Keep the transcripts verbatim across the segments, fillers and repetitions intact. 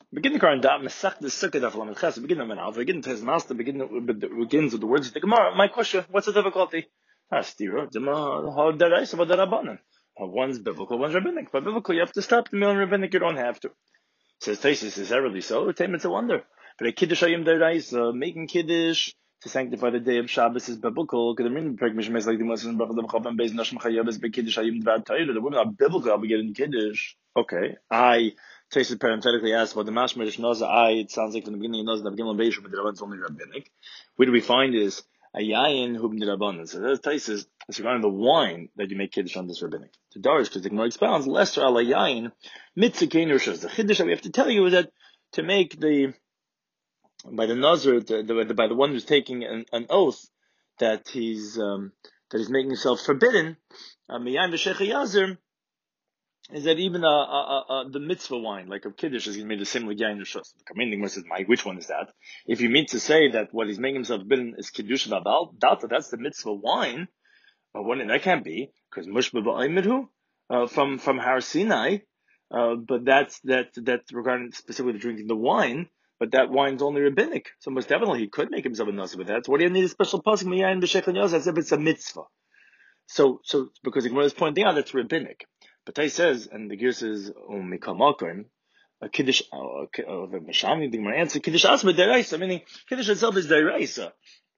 Begin the Quran, da Masach the Sukkah da Flam Chas. Begin the Manal. Begin the Master. Begin begins with the words of the Gemara. My question: what's the difficulty? Hastira, Dema, how did I say about the Rabbanan? One's biblical, one's rabbinic. But biblical, you have to stop. The meal in rabbinic, you don't have to. Says Taisus, is that really so? It's a wonder. But a Kiddush Hayim Deraisa, making Kiddush to sanctify the day of Shabbos is biblical. Because the meaning of like the Muslims, the women are biblical obligated in Kiddush. Okay, I Taisus parenthetically asked about the Mashmerish Naza. I, it sounds like from the beginning of Naza, the beginning of Beishua, but the Rabban's only rabbinic. Where do we find is a Yayin Hubn the Rabbanan? So that's Taisus, it's regarding the wine that you make Kiddush on this rabbinic. To Darish, because the Gemara expounds, Lester ala Yayin, Mitzvah Kein Rishos. The Kiddush that we have to tell you is that to make the by the Nazir, the, the, the, by the one who's taking an, an oath that he's um, that he's making himself forbidden, Miyayin v'Sheicha Yazir, is that even uh, uh, uh, the mitzvah wine, like a Kiddush, is made the same like Yayin Rishos. The Kamei says, "My, which one is that?" If you mean to say that what he's making himself forbidden is Kiddush v'Abal, Data, that's the mitzvah wine. But one, that can't be because Mushba ba'Aymirhu uh, from from Har Sinai. Uh, but that's that that regarding specifically drinking the wine. But that wine's only rabbinic, so most definitely he could make himself a nasa with that. So what do you need a special pasuk miyayin b'sheicha yaz as if it's a mitzvah? So so because the Gemara is pointing out that's rabbinic. But he says, and the Gemara says umikamakim, a kiddush of the mashami. The Gemara answer kiddush asma deraisa, meaning kiddush itself is deraisa.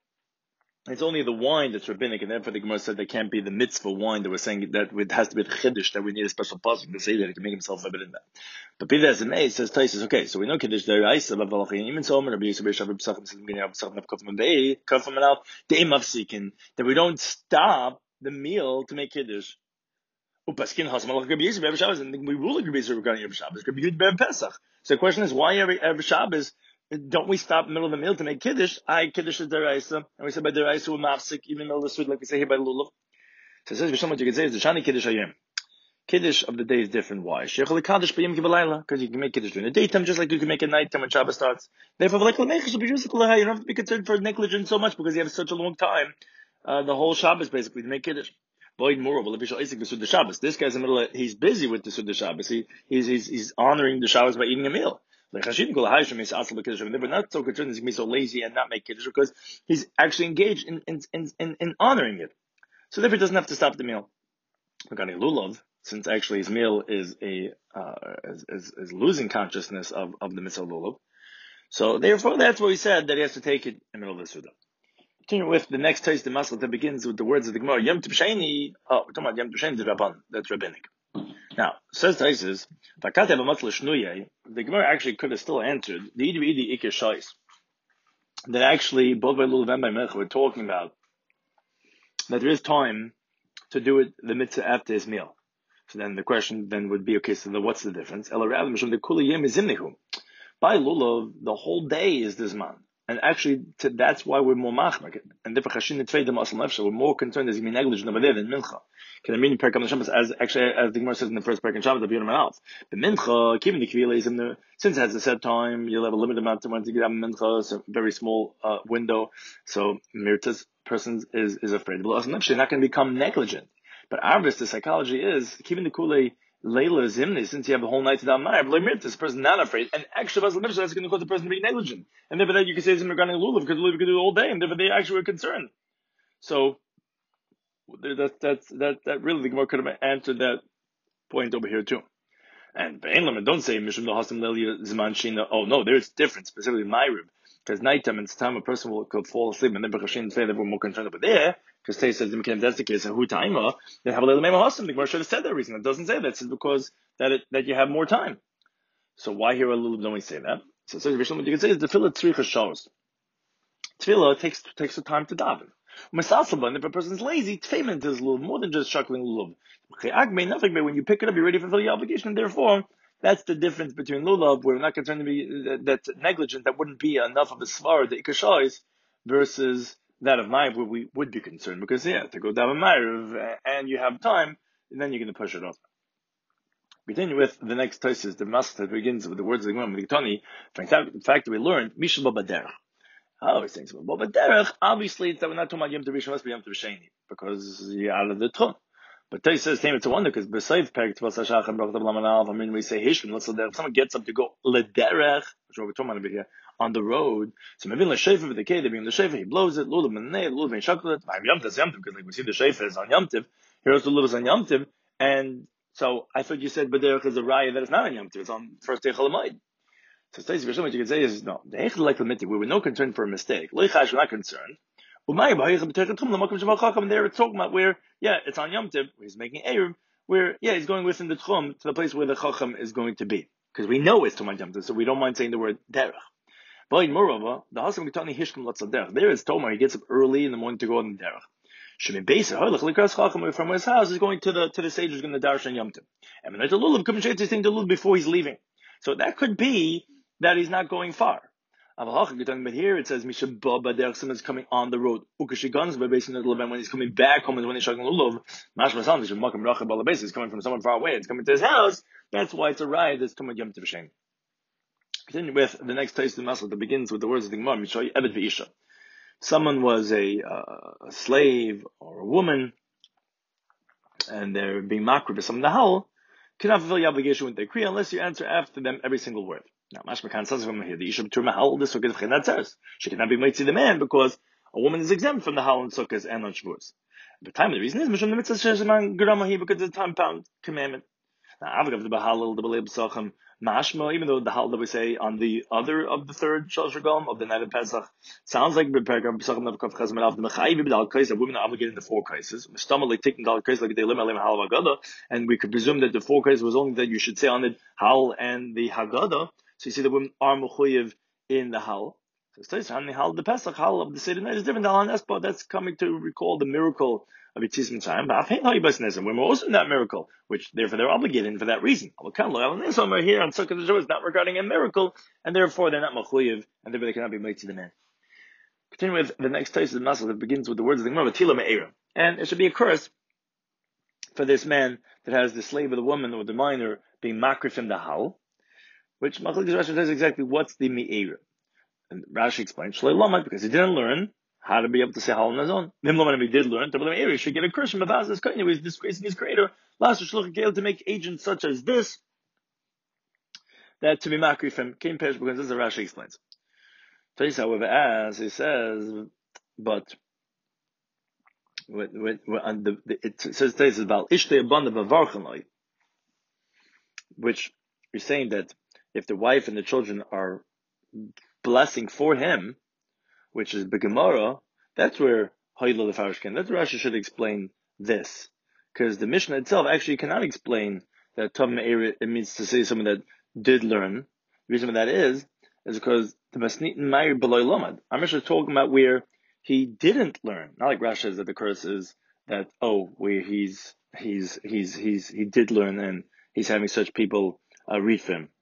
It's only the wine that's rabbinic, and therefore the Gemara said that can't be the mitzvah wine that we're saying that it has to be the chiddush, that we need a special pasuk to say that he can make himself forbidden that. But be that as it may, it says Taisus, okay, so we know kiddush deraisa, but v'alachim even so, Rabbi Yisrael B'Shav B'Psachim says beginning of Psachim of Kafim Bei Kafim Anal Dei Mafsikin, that we don't stop the meal to make kiddush. Upaskin Hasam Alach Rabbi Yisrael B'Shav, and we rule Rabbi Yisrael regarding Rabbi Shabbos, Rabbi Yud Ber Pesach. So the question is, why every every Shabbos don't we stop in the middle of the meal to make kiddush? I kiddush is deraisa, and we say by deraisa we're mafsik, even though the sweet, like we say here by lulav. So it says B'Shem, what you can say is the shani kiddush hayim. Kiddush of the day is different. Why? Sheichel kaddish b'yom kivalayla, because you can make kiddush during the daytime, just like you can make it nighttime when Shabbos starts. Therefore, like l'meichus will be just you don't have to be concerned for negligence so much because you have such a long time, uh, the whole Shabbos basically to make kiddush. Void moreover, the Shabbos. This guy's in the middle of, he's busy with the Suda Shabbos. He, he's, he's, he's honoring the Shabbos by eating a meal. But not so concerned he's going to be so lazy and not make kiddush because he's actually engaged in, in, in, in honoring it. So therefore he doesn't have to stop the meal. Regarding lulav, since actually his meal is a, uh, is, is, is losing consciousness of, of the mitzvah lulav. So therefore that's what he said, that he has to take it in the middle of the Suda. Continue with the next taste, the masal that begins with the words of the Gemara. Yom Tov oh, we're talking about Yom Tov the Rabban. That's rabbinic. Now, says Taisus, the Gemara actually could have still answered the Idi Idi Iker Shais. That actually, both by Lulav and by Melech, we're talking about that there is time to do it, the mitzvah after his meal. So then the question then would be, okay, so the, what's the difference? By Lulav, the whole day is this man. And actually, to, that's why we're more machmak. And therefore, we're more concerned as being negligent over there than mincha. Can I mean as actually as the Gemara says in the first parak in Shabbos, the Biyurim out. The mincha, keeping the kvila is in the since it has a set time, you'll have a limited amount of time to get out mincha. It's a very small uh, window. So mirtas person is is afraid. But also, they're not going to become negligent. But Arvis, the psychology is keeping the kule. Layla is him, since you have the whole night to that Ma'ir, but this person not afraid, and actually that's going to cause the person to be negligent. And therefore that you can say him regarding Lulav, because Lulav could do it all day, and therefore they actually were concerned. So that that's that that really the Gemara could have answered that point over here too. And don't say Mishum Hasim Lelia Zman Shina. Oh no, there's difference, specifically Ma'irib. Because nighttime it's time a person will could fall asleep and then B'chashin say that we're more concerned over there. Because Tay says if that's the case, who timer they have a little Mema Hasim. The Gemara should have said that reason. It doesn't say that. It's because that it, that you have more time. So why here a little don't we say that? So, so what you can say is the tefillah tzricha shows. Tefillah takes takes the time to daven. Masasaban, if a person's lazy, tefement is lulav more than just shuckling lulav. When you pick it up, you're ready to fulfill your obligation, and therefore that's the difference between lulav, where we're not concerned to be that, that's negligent, that wouldn't be enough of a svar, the ikashais, versus that of Ma'ariv, where we would be concerned, because yeah, to go down a Ma'ariv, and you have time, and then you're going to push it off. Continue with the next thesis, the master that begins with the words of the Gemara, the fact that we learned, Mishal Babaderach. Oh, he's saying something. But derech, obviously, it's that we're not talking about Yom Tov Rishon, but Yom Tov Sheni, because you're out of the Tchum. But Tais says, it's a wonder, because besides Perik Tvas Hashach and Brach Lamanal, I mean, we say Hishkim, let's say if someone gets up to go Lederech, which is what we're talking about over here, on the road, so maybe in the Shefer with the K, they bring the Shefer, he blows it, Lulav and Ney, Lulav and Shaklat, I'm Yamtiv, Yamtiv, because like we see the Shefer is on Yamtiv, here's the Lulav is on Yamtiv, and so I thought you said Bederech is a raya that is not on Yamtiv, it's on first day Chalamayid. So Tais, what you can say is, no, the Echel like Lamitik, we were no concern for a mistake. Leichash, we're not concerned. There it's talking about where, yeah, it's on Yom Tov, where he's making Erev, where, yeah, he's going within the Tchum to the place where the Chacham is going to be. Because we know it's to Yom Tov, so we don't mind saying the word Derech. But in Morova, the Hasam Gitani Hishkim Latza Derech. There is Tomar, he gets up early in the morning to go on the Derech. Shemin Beisa, Chacham, from his house, is going to the, to the sage who's going to Darshan Yom Tov. And when there's a Lulav, coming straight to the Lulav before he's leaving. So that could be that he's not going far. But here it says Misha Baba Derechsim is coming on the road. Ukashigans, but basically when he's coming back home is when he's shaking lulav. Mashma Sam is Makam Racha Balabase is coming from someone far away. It's coming to his house. That's why it's a ride that's Tumad Yom Tov Shem. Continue with the next taste of the Masal that begins with the words of the Gemara. Misha Ebed V'Isha. Someone was a, uh, a slave or a woman, and they're being makriv by some of the howl. Cannot fulfill the obligation with their kriya unless you answer after them every single word. Now, Mashma Khan says from here, the Isha B'Turma Hal, this Sukkah of Chenat she cannot be Mitzi the man because a woman is exempt from the Hal and Sukkahs and on Shavuos. The time of the reason is Mishum the Mitzvah Sheshaman Gramahi because it's a time pound commandment. Now, Avagav the Bahal, the Baleb Sachem, Mashma, even though the Hal that we say on the other of the third Shalosh Regalim of the night of Pesach sounds like B'Pergam B'Sachem of Kav Chazman of the Mechayiv B'Dal Kais, that women are obligated in the four cases. Mistamah like taking Dal Kais like they lim alim Hal Haggadah, and we could presume that the four cases was only that you should say on it Hal and the Haggadah. So you see the women are mechuyev in the hal. So it says, the hal, the Pesach hal of the Seder night is different than hal and Espa. That's coming to recall the miracle of Yitzis Mitzrayim. But when we're also in that miracle, which therefore they're obligated for that reason. Somewhere here on Sukkot Shuvos is not regarding a miracle, and therefore they're not mechuyev, and therefore they cannot be made to the man. Continue with the next taste of the Masal that begins with the words of the Gemara, Tila Me'era. And it should be a curse for this man that has the slave or the woman or the minor being makrif in the hal. Which Machlokes Rashi says exactly what's the Me'era. And Rashi explains, Shlei Lamad, because he didn't learn how to be able to say Hal on his own. Nim Lamad, if he did learn, the Me'era should get a curse from Mavaz's Kohen, who is disgracing his creator. Last Shluch Gael to make agents such as this, that to be Makri from King Pesh, because this is what Rashi explains. Tais, however, as he says, but with, with, with, and the, the, it says Tais about Ishtei Abanda Bavarchanoi, which is saying that if the wife and the children are blessing for him, which is Begemara, that's where Hayla the Farishkin, that's where Rashi should explain this. Because the Mishnah itself actually cannot explain that Tom Me'era, it means to say someone that did learn. The reason for that is, is because the Masnit Meir B'Loi Lomad. Our Mishnah is talking about where he didn't learn. Not like Rashi says that the curse is that, oh, where he's, he's, he's, he's, he did learn and he's having such people uh, read for him.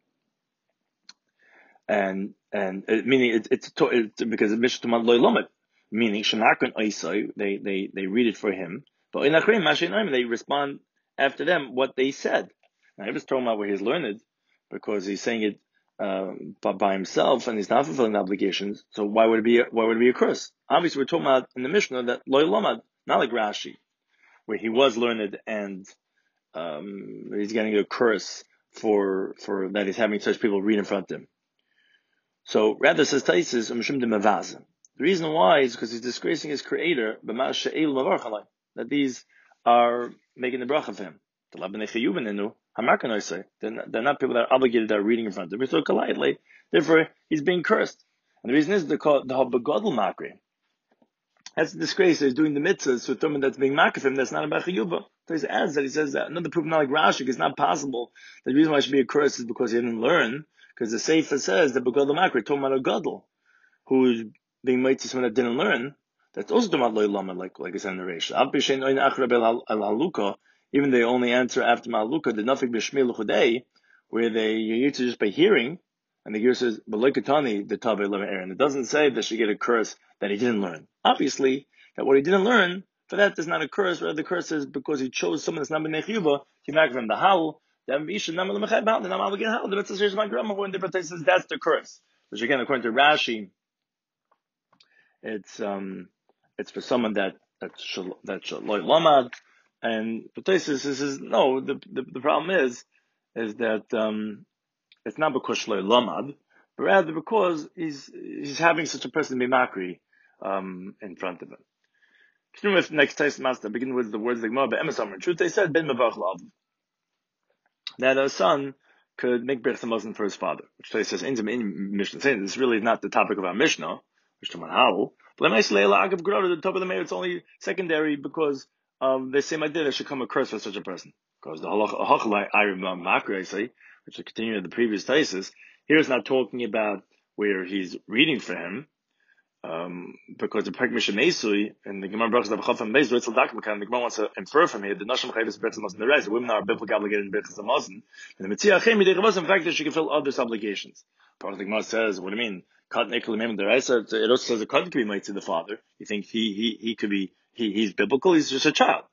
And and it, meaning it, it's, it's because it Mishtumad Loy Lomet, meaning Shanakon Oisai, they they they read it for him, but in Achrim Mashinayim they respond after them what they said. Now he was talking about where he's learned because he's saying it uh, by, by himself and he's not fulfilling the obligations. So why would it be a, why would it be a curse? Obviously we're talking about in the Mishnah that Loy Lomad, not like Rashi, where he was learned and um, he's getting a curse for for that he's having such people read in front of him. So rather says Taisis Umshim de Mavaz. The reason why is because he's disgracing his creator, that these are making the bracha of him. They're not, they're not people that are obligated that are reading in front of him. So therefore he's being cursed. And the reason is they call it the Habagadol Makri. That's a disgrace. He's doing the mitzvahs, so someone that's being makri of him, that's not a bachiyuba. So he adds that he says that another proof not like Rashi, it's not possible. The reason why it should be a curse is because he didn't learn. Because the Sefer says that Begadol Makri, talking about a gadol, who is being made to someone that didn't learn, that's also talking about Loy Lama, like, like it's in the Reish. Even they only answer after Ma'aluka, the nothing b'shmei l'chudei, where they, you to just by hearing, and the Ger says, B'loikatani, the Tavei Lema Aaron. It doesn't say that she get a curse that he didn't learn. Obviously, that what he didn't learn, for that is not a curse, rather the curse is because he chose someone that's not b'nei chiyuva, he makriv from the howl, then Isha Nama Lemechai B'Hal, the Nama Alagin Hal, the Mitzvah Sheish My Grandma, who in different places, that's the curse. Which again, according to Rashi, it's, um, it's for someone that, that's, that's Loy Lamad, And Patosis says, no, the, the the problem is, is that um, it's not because Shloi Lamad, but rather because he's he's having such a person be makri um, in front of him. Continue with next Tais Master, begin with the words like Gemara, but Emes Amar. In truth, they said Ben Mavach Lav, that a son could make Berch Hamazon for his father, which Tais says in the Mishnah. Saying this really is not the topic of our Mishnah, which to Manhal. But Lemais Leila Agav Grota, the top of the mayor, it's only secondary because um, the same idea there should come a curse for such a person. Because the Halach I Makri, I say, which is continuing the previous Taisis, here is not talking about where he's reading for him. Um, because the Pek Mishnah Mesui and the Gemara Brachas of Chafam Beis Ritzel Dakmakan, the Gemara wants to infer from here the Nashim Chayvis Berchas Mazon the rise. The women are biblically obligated in Berchas Mazon, and the Mitzia Chem Yidei Chavos, in fact, that she can fill others' obligations. Part of the Gemara says, what do you mean? Kat Nekel Mem the rise. It also says a Kat could be made to the father. You think he he he could be he he's biblical? He's just a child.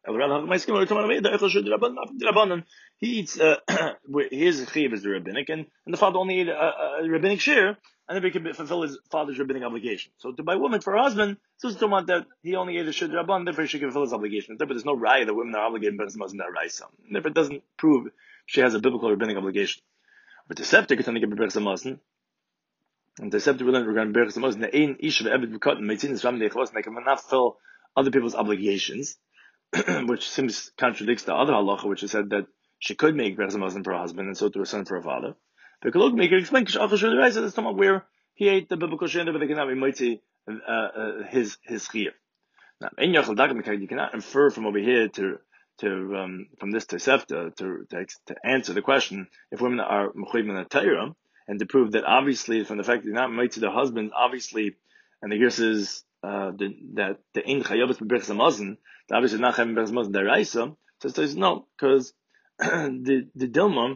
He eats. Uh, his chiv is the rabbinic, and, and the father only ate a, a, a rabbinic share. And then he can fulfill his father's rabbinic obligation. So to buy woman for her husband, so it's talking about that he only ate a shid rabban, therefore she can fulfill his obligation. Therefore there's no raya that women are obligated, but it's not raya. Therefore it doesn't prove she has a biblical rabbinic obligation. But the septic is only give berchas hamazon, and the septic will regarding berchas hamazon. The ein ish ve'eved v'katan meitzin is ram deichvos, and they cannot fill other people's obligations, which seems contradicts the other halacha, which is said that she could make berchas hamazon for her husband, and so to her son for her father. But look, make it explain that's talking where he ate the biblical shender, but they cannot be mighty uh, uh, his his chiyuv. Now, in Yachal Dagam, you cannot infer from over here to to um, from this Tosefta to, to to answer the question if women are mechuyev in the Torah, and to prove that obviously from the fact that they're not mighty their husband, obviously, and the here says uh, the, that the ein chayavos b'berchas hamazon, that obviously not having berchas hamazon deraisa. So it says no, because the the Dilma.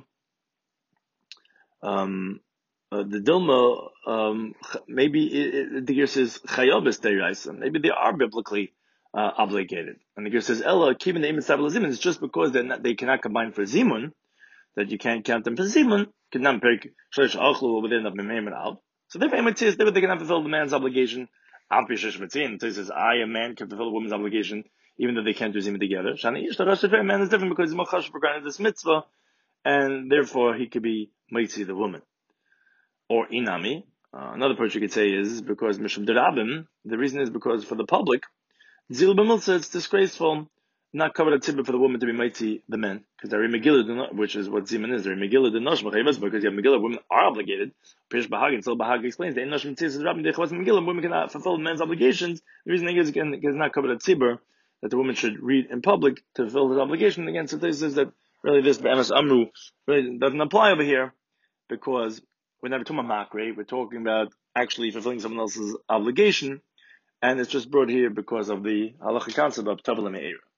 Um, uh, the Dilma, um, maybe it, it, the gear says chayabis deraisa. Maybe they are biblically uh, obligated, and the gear says ella keeping the imin zimun. It's just because they not, they cannot combine for zimun that you can't count them for zimun. Cannot break shlosh achlu within of memem out. So therefore, it says they cannot fulfill the man's obligation. Al pi shesh mitzin. It says I, a man, can fulfill a woman's obligation even though they can't do zimun together. Shani ish the rosh a man is different because he's machash for granted this mitzvah, and therefore he could be mitzi the woman. Or inami, uh, another approach you could say is because mishum derabim. The reason is because for the public, zil b'milsa, it's disgraceful, not covered a tibber for the woman to be mitzi the men, because they're megillah, which is what zimun is. They're megillah the nosh mechayvas, because you have megillah, women are obligated. Pish bahag, until bahag explains the nosh mitzvah is rabbi dechvas megillah. Women cannot fulfill men's obligations. The reason is again is not covered a tibber that the woman should read in public to fulfill his obligation. Again, so this is that really this be'emes amru really doesn't apply over here because we're never talking about makre. We're talking about actually fulfilling someone else's obligation, and it's just brought here because of the halacha concept of tavla me'era.